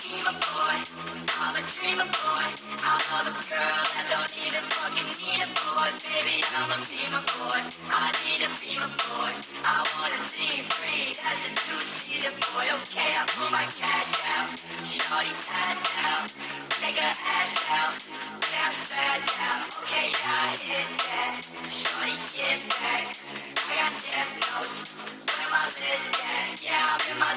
schema boy. I'm a dreamer boy. I love a girl that don't even fucking need a boy. Baby, I'm a beamer boy. I need a beamer boy. I wanna see free as a two-seater boy. Okay, I pull my cash out. Shorty pass out. Take her ass out. Now spaz out. Okay, I hit that. Shorty get back. I got death notes. Where my list at? Yeah, I'm in my